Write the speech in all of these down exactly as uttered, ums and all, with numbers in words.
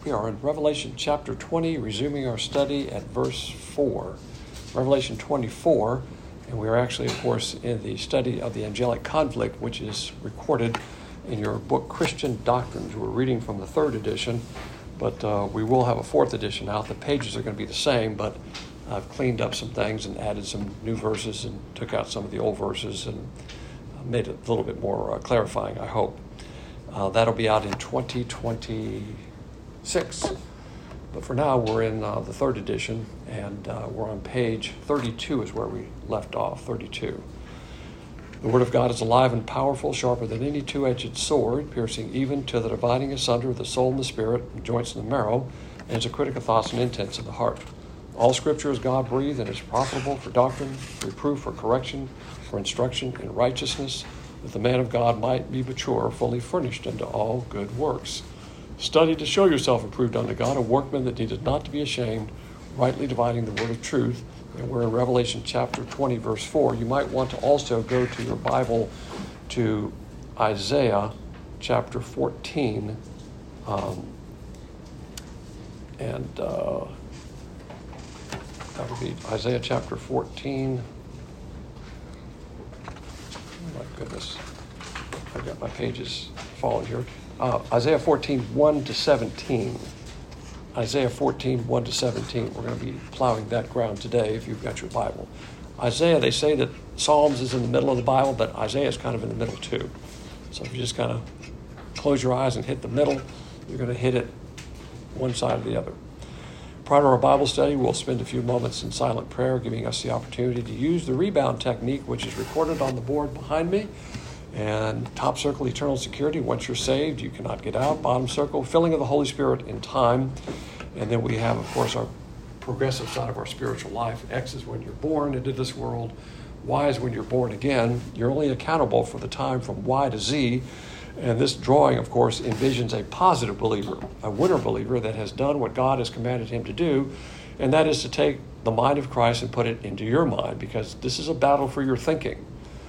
We are in Revelation chapter twenty, resuming our study at verse four. Revelation twenty-four, and we are actually, of course, in the study of the angelic conflict, which is recorded in your book, Christian Doctrines. We're reading from the third edition, but uh, we will have a fourth edition out. The pages are going to be the same, but I've cleaned up some things and added some new verses and took out some of the old verses and made it a little bit more uh, clarifying, I hope. Uh, that'll be out in twenty twenty-six. But for now, we're in uh, the third edition, and uh, we're on page thirty-two is where we left off, thirty-two. The Word of God is alive and powerful, sharper than any two-edged sword, piercing even to the dividing asunder of the soul and the spirit, and joints and the marrow, and is a critic of thoughts and intents of the heart. All Scripture is God-breathed and is profitable for doctrine, for reproof, for correction, for instruction in righteousness, that the man of God might be mature, fully furnished unto all good works. Study to show yourself approved unto God, a workman that needeth not to be ashamed, rightly dividing the word of truth. And we're in Revelation chapter twenty, verse four. You might want to also go to your Bible to Isaiah chapter fourteen. Um, and uh, that would be Isaiah chapter fourteen. Oh my goodness. I've got my pages falling here. Uh, Isaiah fourteen, one to seventeen. Isaiah fourteen, one to seventeen. We're going to be plowing that ground today if you've got your Bible. Isaiah, they say that Psalms is in the middle of the Bible, but Isaiah is kind of in the middle too. So if you just kind of close your eyes and hit the middle, you're going to hit it one side or the other. Prior to our Bible study, we'll spend a few moments in silent prayer, giving us the opportunity to use the rebound technique, which is recorded on the board behind me. And top circle, eternal security. Once you're saved, you cannot get out. Bottom circle, filling of the Holy Spirit in time. And then we have, of course, our progressive side of our spiritual life. X is when you're born into this world. Y is when you're born again. You're only accountable for the time from Y to Z. And this drawing, of course, envisions a positive believer, a winner believer that has done what God has commanded him to do, and that is to take the mind of Christ and put it into your mind, because this is a battle for your thinking.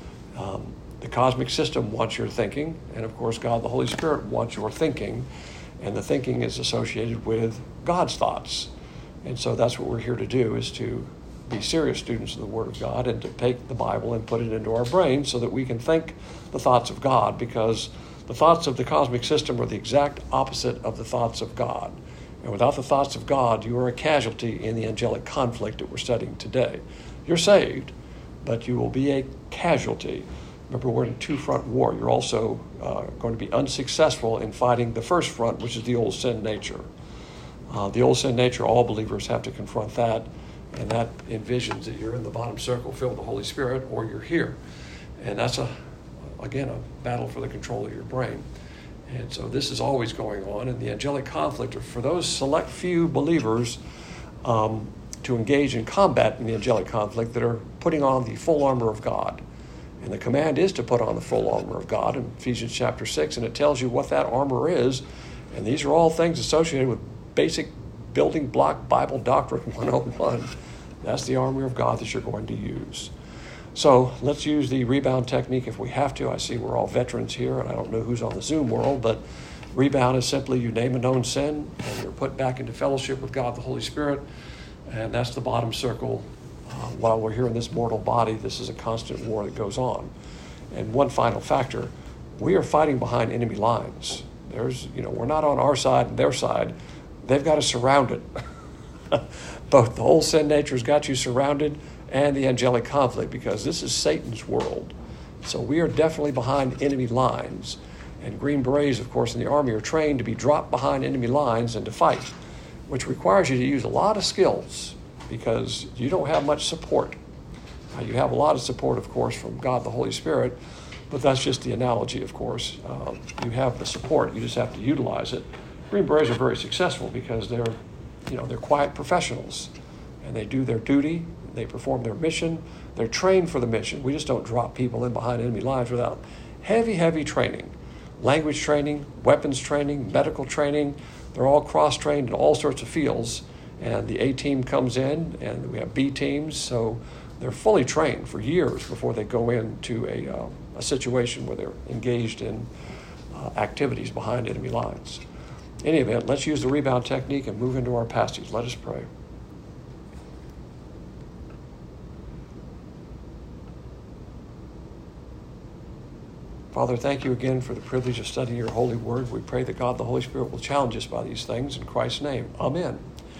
Um, the cosmic system wants your thinking, and of course, God, the Holy Spirit, wants your thinking, and the thinking is associated with God's thoughts. And so that's what we're here to do, is to be serious students of the Word of God and to take the Bible and put it into our brain so that we can think the thoughts of God, because the thoughts of the cosmic system are the exact opposite of the thoughts of God. And without the thoughts of God, you are a casualty in the angelic conflict that we're studying today. You're saved, but you will be a casualty. Remember, we're in a two-front war. You're also uh, going to be unsuccessful in fighting the first front, which is the old sin nature. Uh, the old sin nature, all believers have to confront that, and that envisions that you're in the bottom circle filled with the Holy Spirit, or you're here. And that's, a again, a battle for the control of your brain. And so this is always going on, and the angelic conflict are for those select few believers um, to engage in combat in the angelic conflict that are putting on the full armor of God. And the command is to put on the full armor of God in Ephesians chapter six, and it tells you what that armor is. And these are all things associated with basic building block Bible doctrine one oh one. That's the armor of God that you're going to use. So let's use the rebound technique if we have to. I see we're all veterans here, and I don't know who's on the Zoom world, but rebound is simply you name a known sin, and you're put back into fellowship with God, the Holy Spirit, and that's the bottom circle. Uh, while we're here in this mortal body, this is a constant war that goes on. And one final factor, we are fighting behind enemy lines. There's, you know, we're not on our side and their side. They've got us surrounded. Both the whole sin nature has got you surrounded, and the angelic conflict, because this is Satan's world. So we are definitely behind enemy lines. And Green Berets, of course, in the Army are trained to be dropped behind enemy lines and to fight, which requires you to use a lot of skills, because you don't have much support. Now, you have a lot of support, of course, from God, the Holy Spirit, but that's just the analogy, of course. Uh, you have the support, you just have to utilize it. Green Berets are very successful because they're, you know, they're quiet professionals, and they do their duty. They perform their mission. They're trained for the mission. We just don't drop people in behind enemy lines without heavy, heavy training. Language training, weapons training, medical training. They're all cross-trained in all sorts of fields. And the A team comes in, and we have B teams. So they're fully trained for years before they go into a, uh, a situation where they're engaged in uh, activities behind enemy lines. any event, let's use the rebound technique and move into our passage. Let us pray. Father, thank you again for the privilege of studying your holy word. We pray that God, the Holy Spirit, will challenge us by these things. In Christ's name, amen.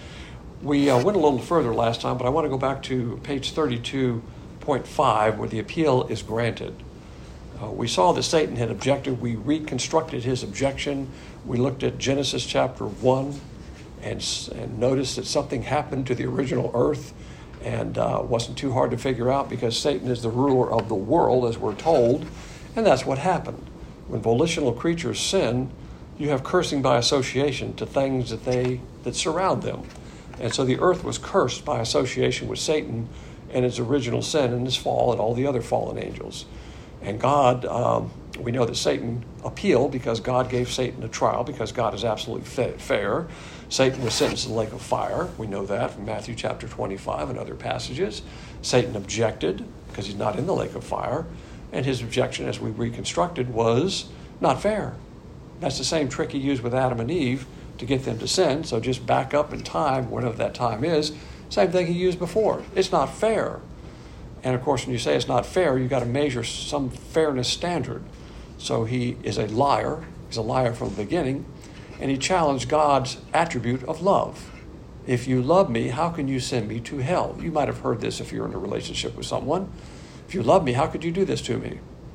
We uh, went a little further last time, but I want to go back to page thirty-two point five, where the appeal is granted. Uh, we saw that Satan had objected. We reconstructed his objection. We looked at Genesis chapter one and, and noticed that something happened to the original earth, and uh, wasn't too hard to figure out because Satan is the ruler of the world, as we're told, and that's what happened. When volitional creatures sin, you have cursing by association to things that they that surround them. And so the earth was cursed by association with Satan and his original sin and his fall and all the other fallen angels. And God, um, we know that Satan appealed because God gave Satan a trial, because God is absolutely fa- fair. Satan was sentenced to the lake of fire. We know that from Matthew chapter twenty-five and other passages. Satan objected because he's not in the lake of fire. And his objection, as we reconstructed, was not fair. That's the same trick he used with Adam and Eve to get them to sin. So just back up in time, whatever that time is. Same thing he used before. It's not fair. And of course, when you say it's not fair, you've got to measure some fairness standard. So he is a liar. He's a liar from the beginning. And he challenged God's attribute of love. If you love me, how can you send me to hell? You might have heard this if you're in a relationship with someone. If you love me, how could you do this to me?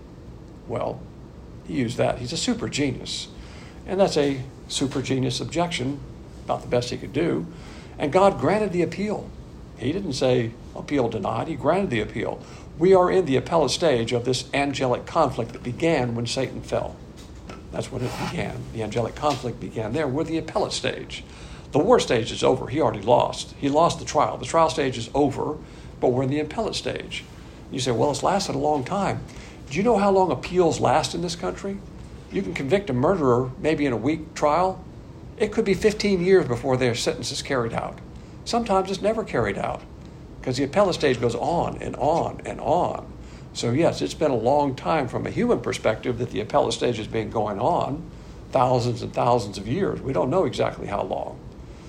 Well, he used that. He's a super genius. And that's a super genius objection, about the best he could do. And God granted the appeal. He didn't say appeal denied. He granted the appeal. We are in the appellate stage of this angelic conflict that began when Satan fell. That's when it began. The angelic conflict began there. We're the appellate stage. The war stage is over. He already lost. He lost the trial. The trial stage is over, but we're in the appellate stage. You say, well, it's lasted a long time. Do you know how long appeals last in this country? You can convict a murderer maybe in a week trial. It could be fifteen years before their sentence is carried out. Sometimes it's never carried out because the appellate stage goes on and on and on. So yes, it's been a long time from a human perspective that the appellate stage has been going on, thousands and thousands of years. We don't know exactly how long.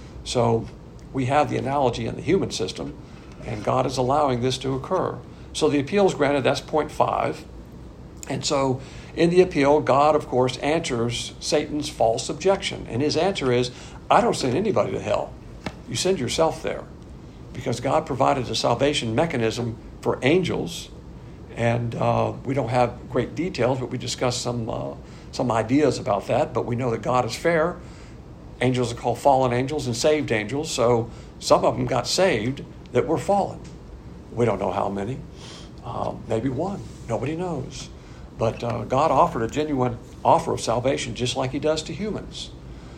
So we have the analogy in the human system, and God is allowing this to occur. So the appeal is granted, that's point five. And so in the appeal, God, of course, answers Satan's false objection. And his answer is, I don't send anybody to hell. You send yourself there. Because God provided a salvation mechanism for angels. And uh, we don't have great details, but we discussed some, uh, some ideas about that. But we know that God is fair. Angels are called fallen angels and saved angels. So some of them got saved that were fallen. We don't know how many. Uh, maybe one. Nobody knows. But uh, God offered a genuine offer of salvation just like he does to humans.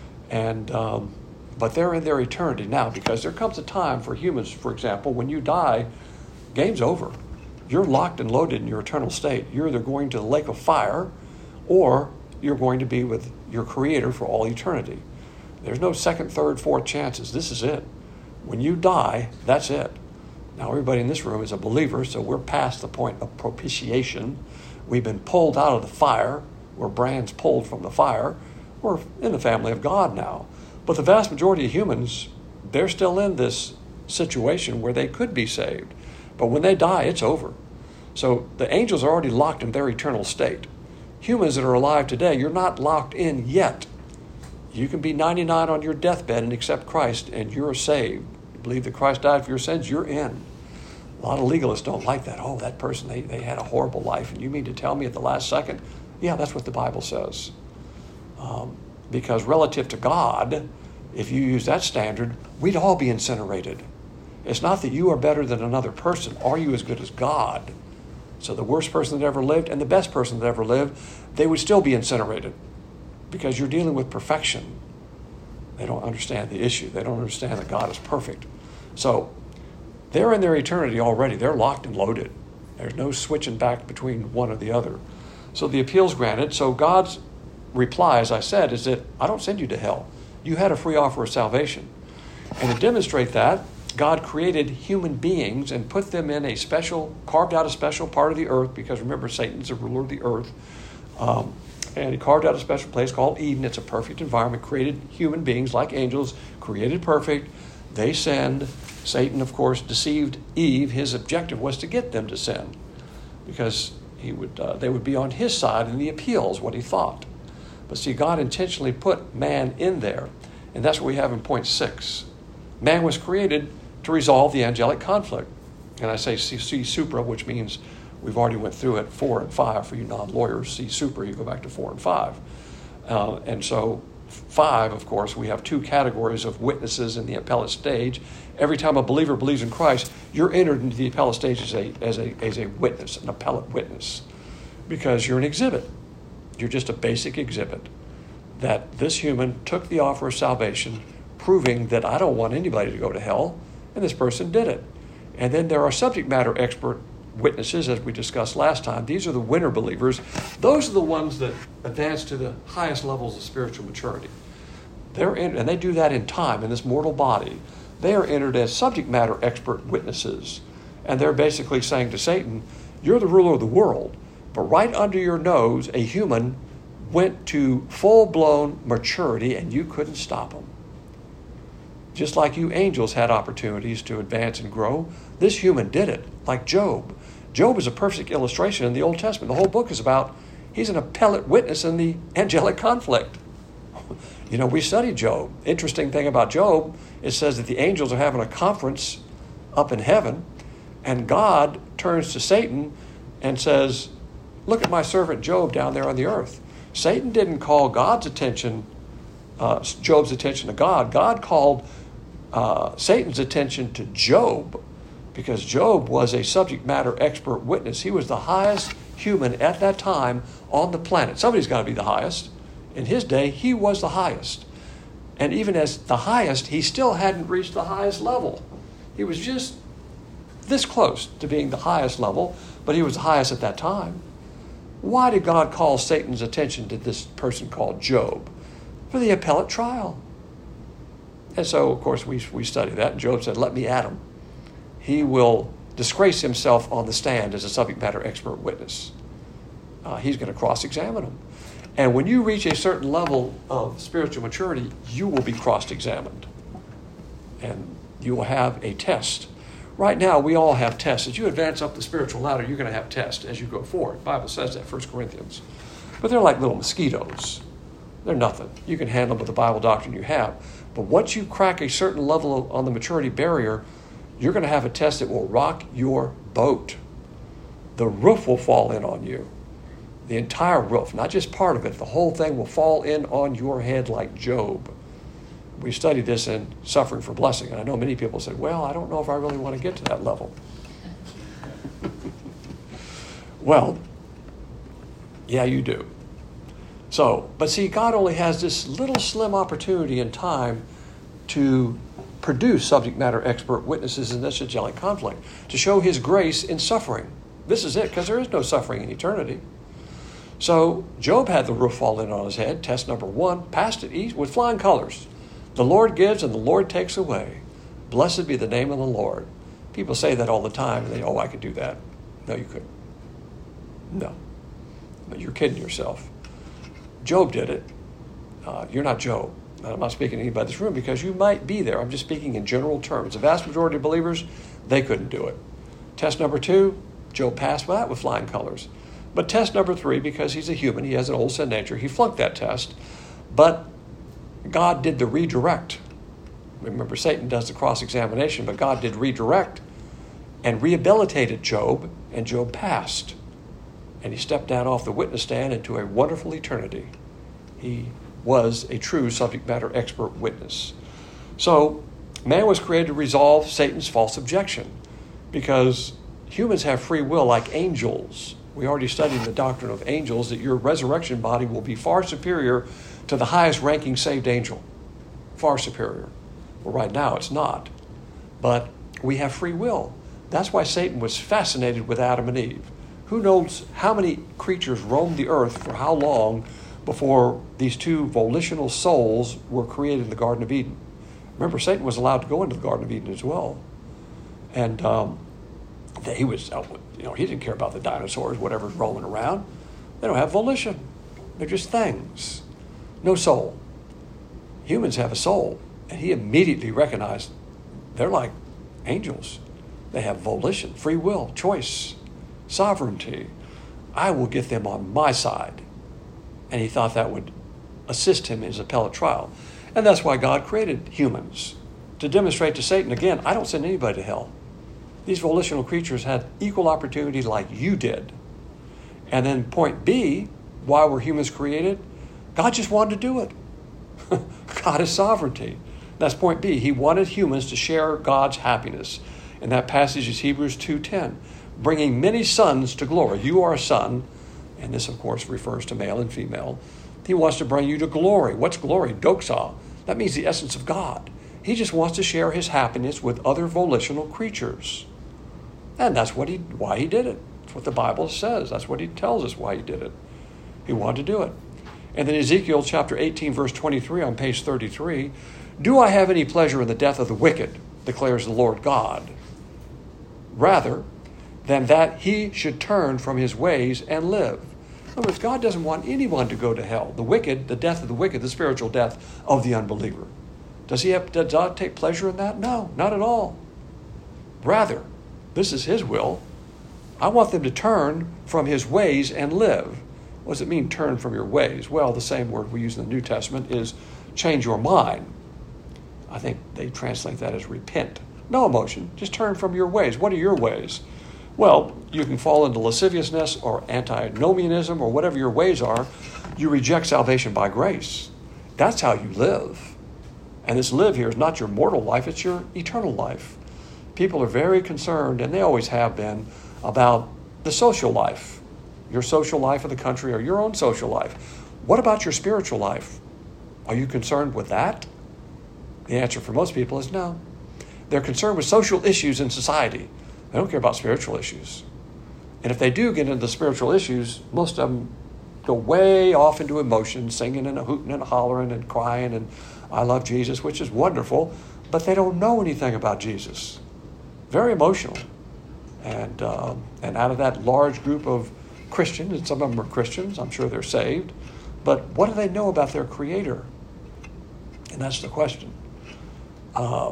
And um, but they're in their eternity now, because there comes a time for humans, for example, when you die, game's over. You're locked and loaded in your eternal state. You're either going to the lake of fire or you're going to be with your Creator for all eternity. There's no second, third, fourth chances. This is it. When you die, that's it. Now, everybody in this room is a believer, so we're past the point of propitiation. We've been pulled out of the fire. We're brands pulled from the fire. We're in the family of God now. But the vast majority of humans, they're still in this situation where they could be saved. But when they die, it's over. So the angels are already locked in their eternal state. Humans that are alive today, you're not locked in yet. You can be ninety-nine on your deathbed and accept Christ, and you're saved. You believe that Christ died for your sins, you're in. A lot of legalists don't like that. Oh, that person, they, they had a horrible life, and you mean to tell me at the last second? Yeah, that's what the Bible says. Um, because relative to God, if you use that standard, we'd all be incinerated. It's not that you are better than another person. Are you as good as God? So the worst person that ever lived and the best person that ever lived, they would still be incinerated because you're dealing with perfection. They don't understand the issue. They don't understand that God is perfect. So they're in their eternity already. They're locked and loaded. There's no switching back between one or the other. So the appeal's granted. So God's reply, as I said, is that I don't send you to hell. You had a free offer of salvation. And to demonstrate that, God created human beings and put them in a special, carved out a special part of the earth, because remember, Satan's the ruler of the earth. Um, And he carved out a special place called Eden. It's a perfect environment, created human beings like angels, created perfect. They sinned. Satan, of course, deceived Eve. His objective was to get them to sin because he would, uh, they would be on his side in the appeals, what he thought. But see, God intentionally put man in there, and that's what we have in point six. Man was created to resolve the angelic conflict. And I say see supra, which means we've already went through it, four and five for you non-lawyers. See supra, you go back to four and five. Uh, and so five, of course, we have two categories of witnesses in the appellate stage. Every time a believer believes in Christ, you're entered into the appellate stage as a, as a, as a witness, an appellate witness, because you're an exhibit. You're just a basic exhibit that this human took the offer of salvation, proving that I don't want anybody to go to hell, and this person did it. And then there are subject matter expert witnesses, as we discussed last time. These are the winner believers. Those are the ones that advance to the highest levels of spiritual maturity. They're in, and they do that in time, in this mortal body. They are entered as subject matter expert witnesses. And they're basically saying to Satan, you're the ruler of the world, but right under your nose, a human went to full-blown maturity and you couldn't stop him. Just like you angels had opportunities to advance and grow, this human did it, like Job. Job is a perfect illustration in the Old Testament. The whole book is about, he's an appellate witness in the angelic conflict. You know, we studied Job. Interesting thing about Job, it says that the angels are having a conference up in heaven, and God turns to Satan and says, look at my servant Job down there on the earth. Satan didn't call God's attention, uh, Job's attention to God. God called uh, Satan's attention to Job, because Job was a subject matter expert witness. He was the highest human at that time on the planet. Somebody's got to be the highest. In his day, he was the highest. And even as the highest, he still hadn't reached the highest level. He was just this close to being the highest level, but he was the highest at that time. Why did God call Satan's attention to this person called Job? For the appellate trial. And so, of course, we, we study that. And Job said, let me at him. He will disgrace himself on the stand as a subject matter expert witness. Uh, he's going to cross-examine him. And when you reach a certain level of spiritual maturity, you will be cross-examined. And you will have a test. Right now, we all have tests. As you advance up the spiritual ladder, you're going to have tests as you go forward. The Bible says that, First Corinthians. But they're like little mosquitoes. They're nothing. You can handle them with the Bible doctrine you have. But once you crack a certain level on the maturity barrier, you're going to have a test that will rock your boat. The roof will fall in on you. The entire roof, not just part of it. The whole thing will fall in on your head like Job. We studied this in Suffering for Blessing. And I know many people said, well, I don't know if I really want to get to that level. Well, yeah, you do. So, but see, God only has this little slim opportunity in time to produce subject matter expert witnesses in this angelic conflict, to show his grace in suffering. This is it, because there is no suffering in eternity. So Job had the roof fall in on his head. Test number one, passed it easy with flying colors. The Lord gives and the Lord takes away. Blessed be the name of the Lord. People say that all the time. And they, oh, I could do that. No, you couldn't. No. But you're kidding yourself. Job did it. Uh, you're not Job. I'm not speaking to anybody in this room because you might be there. I'm just speaking in general terms. The vast majority of believers, they couldn't do it. Test number two, Job passed that with flying colors. But test number three, because he's a human, he has an old sin nature, he flunked that test. But God did the redirect. Remember, Satan does the cross-examination, but God did redirect and rehabilitated Job, and Job passed. And he stepped down off the witness stand into a wonderful eternity. He was a true subject matter expert witness. So, man was created to resolve Satan's false objection, because humans have free will like angels. We already studied the doctrine of angels that your resurrection body will be far superior to the highest ranking saved angel. Far superior. Well, right now it's not. But we have free will. That's why Satan was fascinated with Adam and Eve. Who knows how many creatures roamed the earth for how long before these two volitional souls were created in the Garden of Eden. Remember, Satan was allowed to go into the Garden of Eden as well. And um, he was, you know, he didn't care about the dinosaurs, whatever's rolling around. They don't have volition. They're just things. No soul. Humans have a soul. And he immediately recognized they're like angels. They have volition, free will, choice, sovereignty. I will get them on my side. And he thought that would assist him in his appellate trial. And that's why God created humans, to demonstrate to Satan, again, I don't send anybody to hell. These volitional creatures had equal opportunity like you did. And then point B, why were humans created? God just wanted to do it. God is sovereignty. That's point B. He wanted humans to share God's happiness. And that passage is Hebrews two ten, bringing many sons to glory. You are a son, and this, of course, refers to male and female. He wants to bring you to glory. What's glory? Doxa. That means the essence of God. He just wants to share his happiness with other volitional creatures. And that's what he, why he did it. That's what the Bible says. That's what he tells us why he did it. He wanted to do it. And then Ezekiel chapter eighteen, verse twenty-three on page thirty-three, do I have any pleasure in the death of the wicked, declares the Lord God, rather than that he should turn from his ways and live. In other words, God doesn't want anyone to go to hell. The wicked, the death of the wicked, the spiritual death of the unbeliever. Does he have, does God take pleasure in that? No, not at all. Rather, this is his will. I want them to turn from his ways and live. What does it mean, turn from your ways? Well, the same word we use in the New Testament is change your mind. I think they translate that as repent. No emotion, just turn from your ways. What are your ways? Well, you can fall into lasciviousness or antinomianism or whatever your ways are. You reject salvation by grace. That's how you live. And this live here is not your mortal life, it's your eternal life. People are very concerned, and they always have been, about the social life. Your social life of the country or your own social life. What about your spiritual life? Are you concerned with that? The answer for most people is no. They're concerned with social issues in society. They don't care about spiritual issues. And if they do get into the spiritual issues, most of them go way off into emotion, singing and a hooting and a hollering and crying and I love Jesus, which is wonderful, but they don't know anything about Jesus. Very emotional. And uh, and out of that large group of Christians, and some of them are Christians, I'm sure they're saved, but what do they know about their Creator? And that's the question. Uh,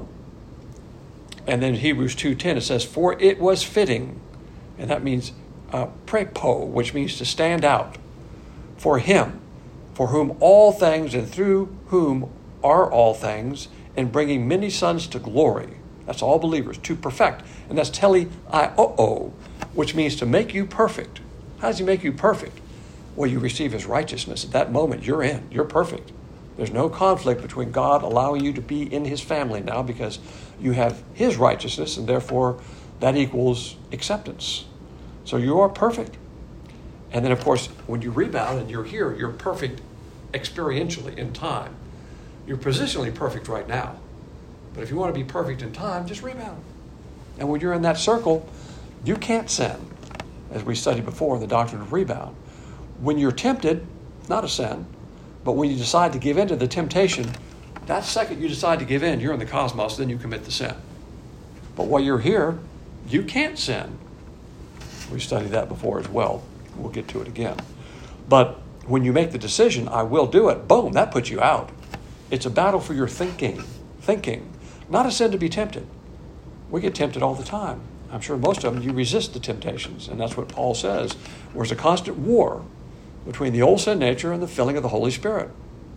and then Hebrews two ten, it says, for it was fitting, and that means uh, prepo, which means to stand out, for him, for whom all things and through whom are all things, and bringing many sons to glory. That's all believers, to perfect. And that's tele-I-O-O, which means to make you perfect. How does he make you perfect? Well, you receive his righteousness. At that moment, you're in. You're perfect. There's no conflict between God allowing you to be in his family now because you have his righteousness, and therefore that equals acceptance. So you are perfect. And then, of course, when you rebound and you're here, you're perfect experientially in time. You're positionally perfect right now. But if you want to be perfect in time, just rebound. And when you're in that circle, you can't sin, as we studied before in the doctrine of rebound. When you're tempted, it's not a sin. But when you decide to give in to the temptation, that second you decide to give in, you're in the cosmos, then you commit the sin. But while you're here, you can't sin. We studied that before as well. We'll get to it again. But when you make the decision, I will do it, boom, that puts you out. It's a battle for your thinking. Thinking. Not a sin to be tempted. We get tempted all the time. I'm sure most of them, you resist the temptations. And that's what Paul says. There's a constant war between the old sin nature and the filling of the Holy Spirit.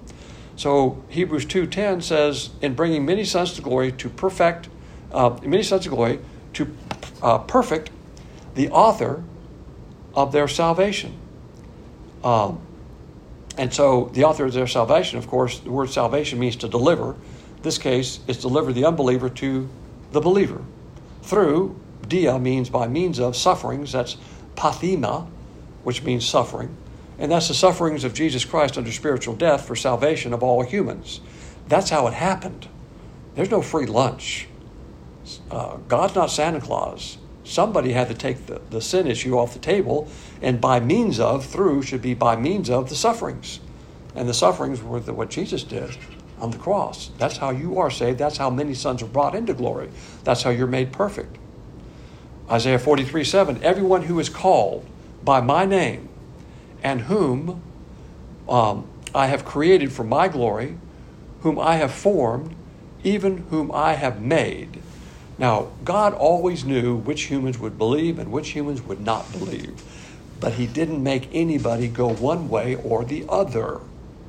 So Hebrews two ten says, in bringing many sons to glory to perfect, uh, many sons to glory to uh, perfect the author of their salvation. Um, and so the author of their salvation, of course, the word salvation means to deliver. This case is deliver the unbeliever to the believer. Through, dia means by means of sufferings, that's pathema, which means suffering. And that's the sufferings of Jesus Christ under spiritual death for salvation of all humans. That's how it happened. There's no free lunch. Uh, God's not Santa Claus. Somebody had to take the, the sin issue off the table, and by means of, through should be by means of the sufferings. And the sufferings were the, what Jesus did on the cross. That's how you are saved. That's how many sons are brought into glory. That's how you're made perfect. Isaiah forty-three seven, everyone who is called by my name and whom Um, I have created for my glory, whom I have formed, even whom I have made. Now, God always knew which humans would believe and which humans would not believe. But he didn't make anybody go one way or the other.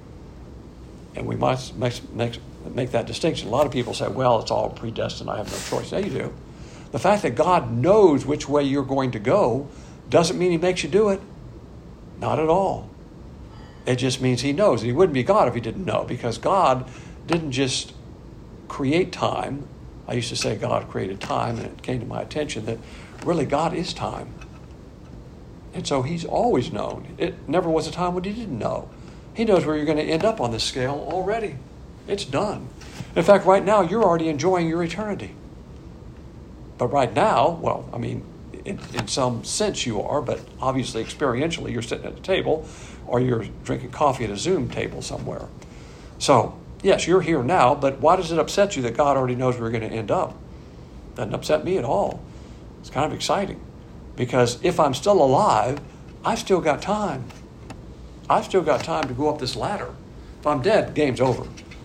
And we must make, make, make that distinction. A lot of people say, well, it's all predestined. I have no choice. Yeah, you do. The fact that God knows which way you're going to go doesn't mean he makes you do it. Not at all. It just means he knows. He wouldn't be God if he didn't know, because God didn't just create time. I used to say God created time, and it came to my attention that really God is time. And so he's always known. It never was a time when he didn't know. He knows where you're going to end up on this scale already. It's done. In fact, right now, you're already enjoying your eternity. But right now, well, I mean, in, in some sense you are, but obviously experientially you're sitting at a table or you're drinking coffee at a Zoom table somewhere. So, yes, you're here now, but why does it upset you that God already knows where you're going to end up? Doesn't upset me at all. It's kind of exciting, because if I'm still alive, I've still got time. I've still got time to go up this ladder. If I'm dead, game's over.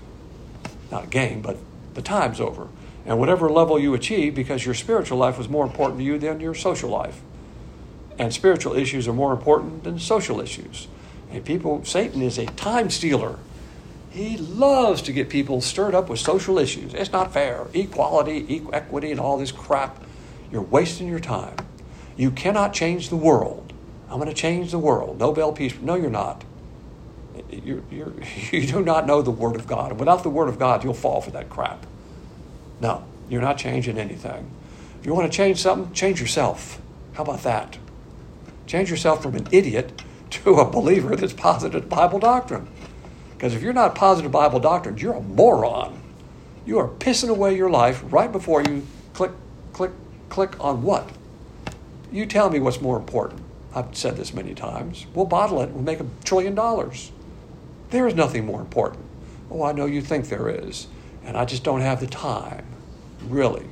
Not a game, but the time's over. And whatever level you achieve, because your spiritual life was more important to you than your social life. And spiritual issues are more important than social issues. And people, Satan is a time stealer. He loves to get people stirred up with social issues. It's not fair. Equality, equity, and all this crap. You're wasting your time. You cannot change the world. I'm going to change the world. Nobel Peace. No, you're not. You're, you're, you do not know the Word of God. And without the Word of God, you'll fall for that crap. No, you're not changing anything. If you want to change something, change yourself. How about that? Change yourself from an idiot to a believer that's positive Bible doctrine. Because if you're not positive Bible doctrine, you're a moron. You are pissing away your life right before you click, click, click on what? You tell me what's more important. I've said this many times. We'll bottle it. We'll make a trillion dollars. There is nothing more important. Oh, I know you think there is. And I just don't have the time. Really.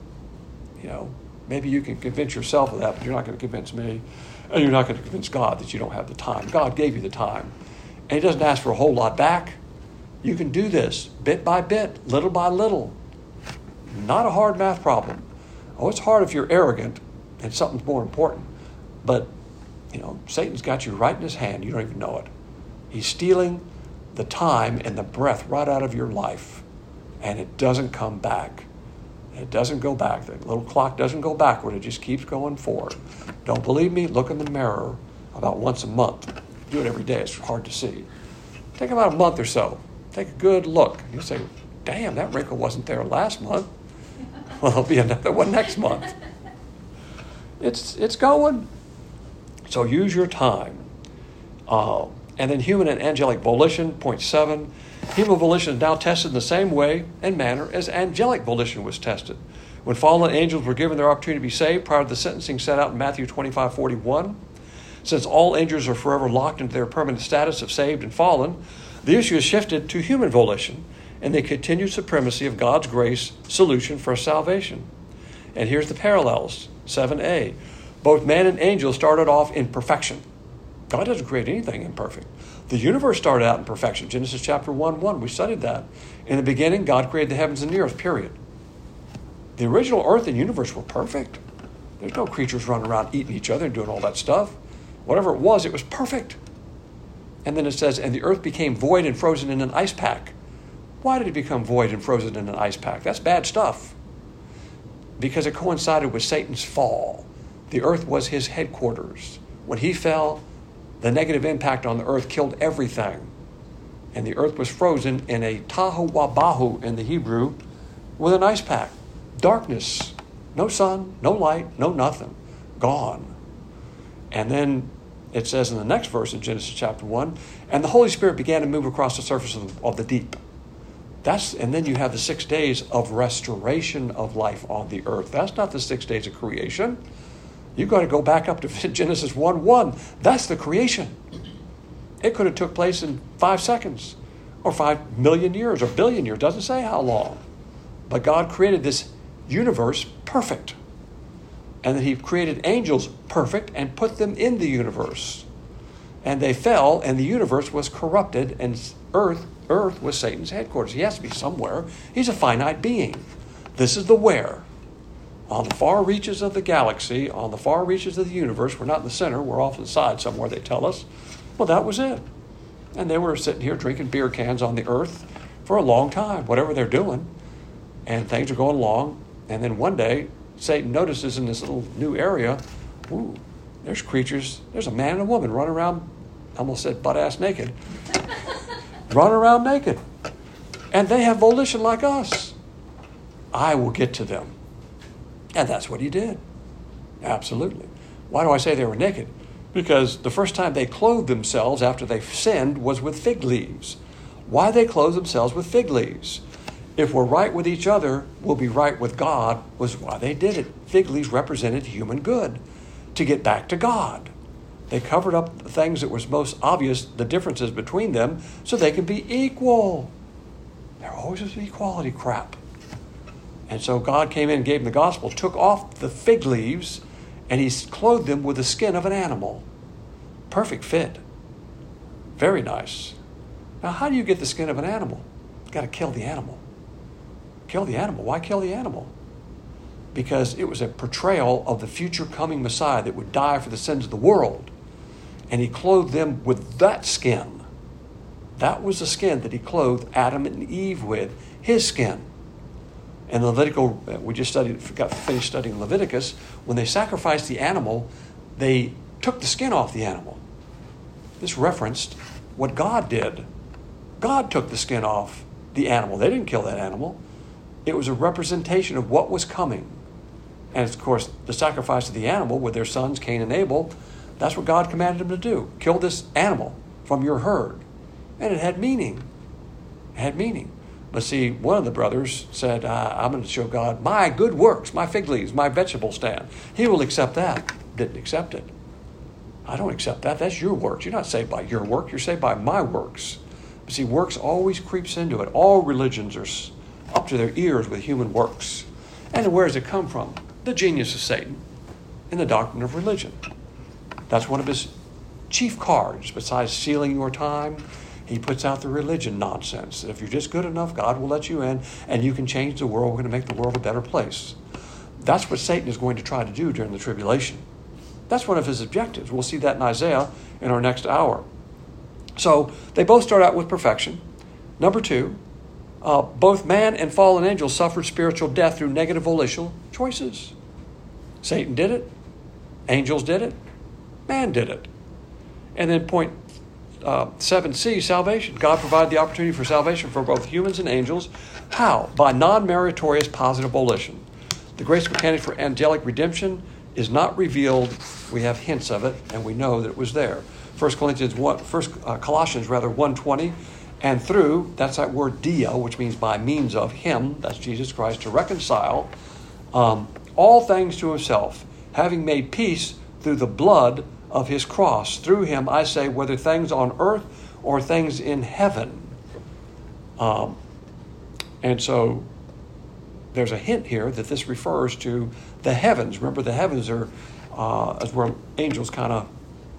You know, maybe you can convince yourself of that, but you're not going to convince me. And you're not going to convince God that you don't have the time. God gave you the time. And he doesn't ask for a whole lot back. You can do this bit by bit, little by little. Not a hard math problem. Oh, it's hard if you're arrogant and something's more important. But, you know, Satan's got you right in his hand. You don't even know it. He's stealing the time and the breath right out of your life. And it doesn't come back. It doesn't go back. The little clock doesn't go backward. It just keeps going forward. Don't believe me? Look in the mirror about once a month. Do it every day. It's hard to see. Take about a month or so. Take a good look. You say, damn, that wrinkle wasn't there last month. Well, there'll be another one next month. It's it's going. So use your time. Uh, and then human and angelic volition, point seven. Human volition is now tested in the same way and manner as angelic volition was tested. When fallen angels were given their opportunity to be saved prior to the sentencing set out in Matthew twenty-five forty-one, since all angels are forever locked into their permanent status of saved and fallen, the issue is shifted to human volition and the continued supremacy of God's grace solution for salvation. And here's the parallels, seven a. Both man and angel started off in perfection. God doesn't create anything imperfect. The universe started out in perfection. Genesis chapter one one, we studied that. In the beginning, God created the heavens and the earth, period. The original earth and universe were perfect. There's no creatures running around eating each other and doing all that stuff. Whatever it was, it was perfect. And then it says, and the earth became void and frozen in an ice pack. Why did it become void and frozen in an ice pack? That's bad stuff. Because it coincided with Satan's fall. The earth was his headquarters. When he fell, the negative impact on the earth killed everything. And the earth was frozen in a tahu wabahu in the Hebrew with an ice pack. Darkness. No sun, no light, no nothing. Gone. And then it says in the next verse in Genesis chapter one, and the Holy Spirit began to move across the surface of the, of the deep. That's, and then you have the six days of restoration of life on the earth. That's not the six days of creation. You've got to go back up to Genesis one one. That's the creation. It could have took place in five seconds or five million years or billion years. It doesn't say how long. But God created this universe perfect. And then he created angels perfect and put them in the universe. And they fell, and the universe was corrupted, and earth, earth was Satan's headquarters. He has to be somewhere. He's a finite being. This is the where. On the far reaches of the galaxy, on the far reaches of the universe, we're not in the center, we're off to the side somewhere, they tell us. Well, that was it. And they were sitting here drinking beer cans on the earth for a long time, whatever they're doing. And things are going along. And then one day, Satan notices in this little new area, ooh, there's creatures, there's a man and a woman running around, I almost said butt-ass naked, running around naked. And they have volition like us. I will get to them. And that's what he did. Absolutely. Why do I say they were naked? Because the first time they clothed themselves after they sinned was with fig leaves. Why they clothed themselves with fig leaves? If we're right with each other, we'll be right with God, was why they did it. Fig leaves represented human good, to get back to God. They covered up the things that was most obvious, the differences between them, so they can be equal. There always was equality crap. And so God came in and gave them the gospel, took off the fig leaves, and he clothed them with the skin of an animal. Perfect fit. Very nice. Now, how do you get the skin of an animal? You've got to kill the animal. Kill the animal. Why kill the animal? Because it was a portrayal of the future coming Messiah that would die for the sins of the world. And he clothed them with that skin. That was the skin that he clothed Adam and Eve with, his skin. And Levitical, we just studied, got finished studying Leviticus. When they sacrificed the animal, they took the skin off the animal. This referenced what God did. God took the skin off the animal. They didn't kill that animal. It was a representation of what was coming. And of course, the sacrifice of the animal with their sons, Cain and Abel, that's what God commanded them to do. Kill this animal from your herd. And it had meaning. It had meaning. But see, one of the brothers said, uh, I'm going to show God my good works, my fig leaves, my vegetable stand. He will accept that. Didn't accept it. I don't accept that. That's your works. You're not saved by your work. You're saved by my works. But see, works always creeps into it. All religions are up to their ears with human works. And where does it come from? The genius of Satan in the doctrine of religion. That's one of his chief cards. Besides stealing your time, he puts out the religion nonsense. If you're just good enough, God will let you in, and you can change the world. We're going to make the world a better place. That's what Satan is going to try to do during the tribulation. That's one of his objectives. We'll see that in Isaiah in our next hour. So they both start out with perfection. Number two, uh, both man and fallen angels suffered spiritual death through negative volitional choices. Satan did it. Angels did it. Man did it. And then point uh, seven C, salvation. God provided the opportunity for salvation for both humans and angels. How? By non-meritorious positive volition. The grace mechanics for angelic redemption is not revealed. We have hints of it, and we know that it was there. First Corinthians one, First uh, Colossians rather one twenty, and through, that's that word dia, which means by means of him, that's Jesus Christ, to reconcile um, all things to himself, having made peace through the blood of his cross. Through him, I say, whether things on earth or things in heaven. Um, and so there's a hint here that this refers to the heavens. Remember, the heavens are uh, as where angels kind of,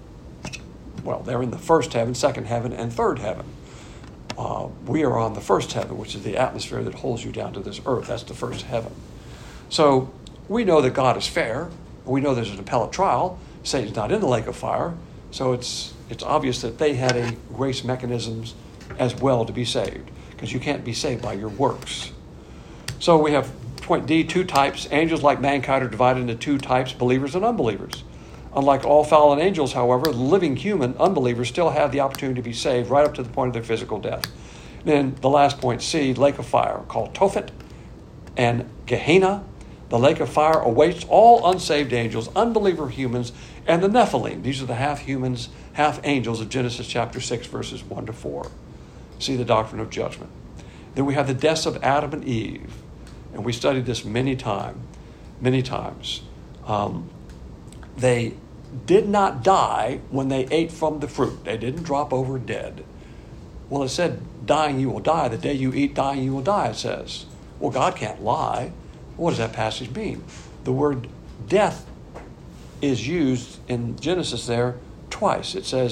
well, they're in the first heaven, second heaven, and third heaven. Uh, we are on the first heaven, which is the atmosphere that holds you down to this earth. That's the first heaven. So we know that God is fair. We know there's an appellate trial. Satan's not in the lake of fire. So it's it's obvious that they had a grace mechanisms as well to be saved, because you can't be saved by your works. So we have point D, two types. Angels, like mankind, are divided into two types, believers and unbelievers. Unlike all fallen angels, however, the living human unbelievers still have the opportunity to be saved right up to the point of their physical death. Then the last point, C, lake of fire, called Tophet and Gehenna. The lake of fire awaits all unsaved angels, unbeliever humans, and the Nephilim. These are the half humans, half angels of Genesis chapter six, verses one to four. See the doctrine of judgment. Then we have the deaths of Adam and Eve. And we studied this many times, many times. Um, they did not die when they ate from the fruit. They didn't drop over dead. Well, it said, dying you will die. The day you eat, dying you will die, it says. Well, God can't lie. What does that passage mean? The word death is used in Genesis there twice. It says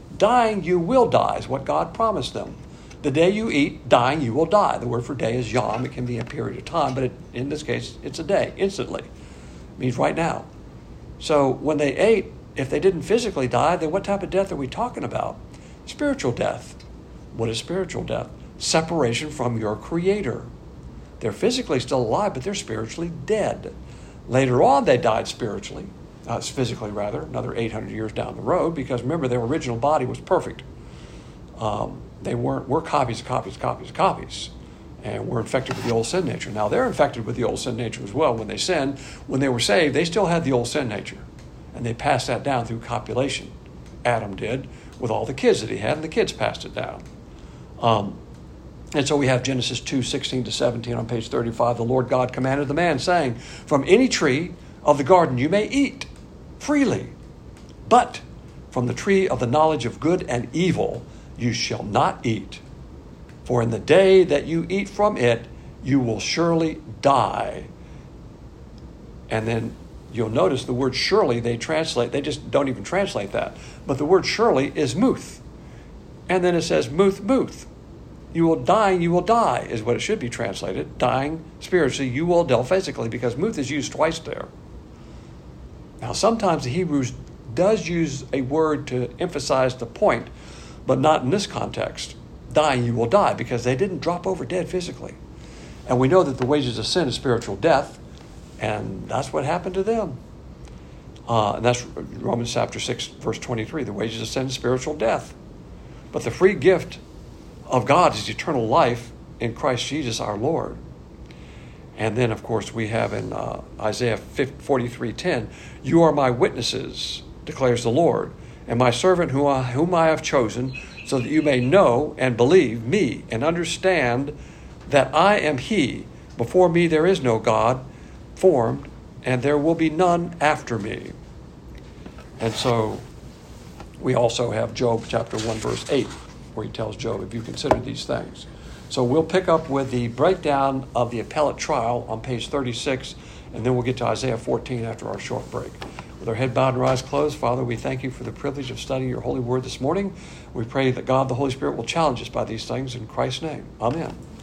Dying, you will die, is what God promised them. The day you eat, dying, you will die. The word for day is yom. It can be a period of time, but it, in this case, it's a day, instantly. It means right now. So when they ate, if they didn't physically die, then what type of death are we talking about? Spiritual death. What is spiritual death? Separation from your Creator. They're physically still alive, but they're spiritually dead. Later on, they died spiritually, uh, physically rather, another eight hundred years down the road, because remember, their original body was perfect. Um, they weren't, we're copies, copies, copies, copies. And we're infected with the old sin nature. Now, they're infected with the old sin nature as well when they sinned. When they were saved, they still had the old sin nature. And they passed that down through copulation. Adam did with all the kids that he had, and the kids passed it down. Um, and so we have Genesis two, sixteen to seventeen on page thirty-five. The Lord God commanded the man, saying, from any tree of the garden you may eat freely, but from the tree of the knowledge of good and evil you shall not eat. For in the day that you eat from it, you will surely die. And then you'll notice the word surely, they translate, they just don't even translate that. But the word surely is muth. And then it says muth, muth. You will die, you will die, is what it should be translated. Dying spiritually, you will die physically, because muth is used twice there. Now, sometimes the Hebrews does use a word to emphasize the point, but not in this context. Dying, you will die, because they didn't drop over dead physically. And we know that the wages of sin is spiritual death, and that's what happened to them. Uh, and that's Romans chapter six, verse twenty-three. The wages of sin is spiritual death. But the free gift of God is eternal life in Christ Jesus our Lord. And then, of course, we have in uh, Isaiah forty-three ten, you are my witnesses, declares the Lord, and my servant whom I, whom I have chosen, so that you may know and believe me and understand that I am he. Before me there is no God formed, and there will be none after me. And so we also have Job chapter one, verse eight, where he tells Job, if you consider these things. So we'll pick up with the breakdown of the appellate trial on page thirty-six, and then we'll get to Isaiah fourteen after our short break. With our head bowed and our eyes closed, Father, we thank you for the privilege of studying your holy word this morning. We pray that God, the Holy Spirit, will challenge us by these things in Christ's name. Amen.